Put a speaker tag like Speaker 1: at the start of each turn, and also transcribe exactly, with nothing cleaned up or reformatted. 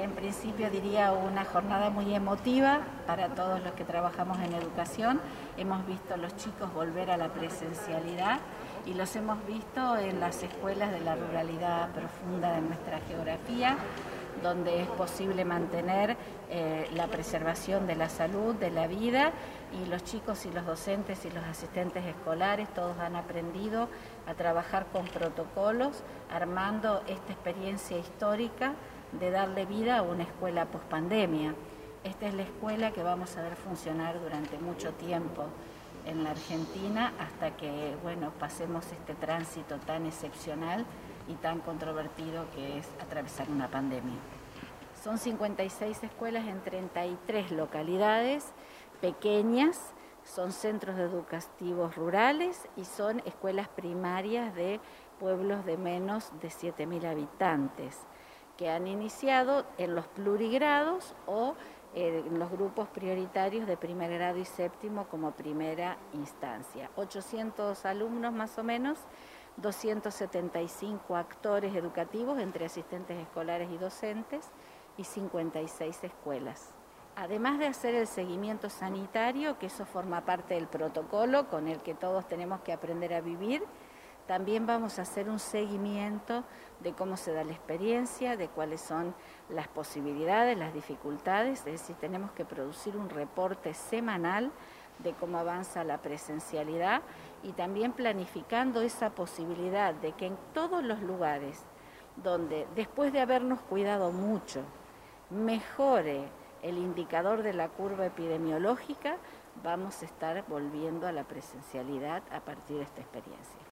Speaker 1: en principio diría una jornada muy emotiva para todos los que trabajamos en educación. Hemos visto a los chicos volver a la presencialidad y los hemos visto en las escuelas de la ruralidad profunda de nuestra geografía, donde es posible mantener eh, la preservación de la salud, de la vida, y los chicos y los docentes y los asistentes escolares todos han aprendido a trabajar con protocolos, armando esta experiencia histórica de darle vida a una escuela pospandemia. Esta es la escuela que vamos a ver funcionar durante mucho tiempo en la Argentina hasta que, bueno, pasemos este tránsito tan excepcional y tan controvertido que es atravesar una pandemia. Son cincuenta y seis escuelas en treinta y tres localidades pequeñas, son centros educativos rurales y son escuelas primarias de pueblos de menos de siete mil habitantes, que han iniciado en los plurigrados o en los grupos prioritarios de primer grado y séptimo como primera instancia. ochocientos alumnos más o menos, doscientos setenta y cinco actores educativos entre asistentes escolares y docentes y cincuenta y seis escuelas. Además de hacer el seguimiento sanitario, que eso forma parte del protocolo con el que todos tenemos que aprender a vivir, también vamos a hacer un seguimiento de cómo se da la experiencia, de cuáles son las posibilidades, las dificultades, es decir, tenemos que producir un reporte semanal de cómo avanza la presencialidad y también planificando esa posibilidad de que en todos los lugares donde después de habernos cuidado mucho, mejore el indicador de la curva epidemiológica, vamos a estar volviendo a la presencialidad a partir de esta experiencia.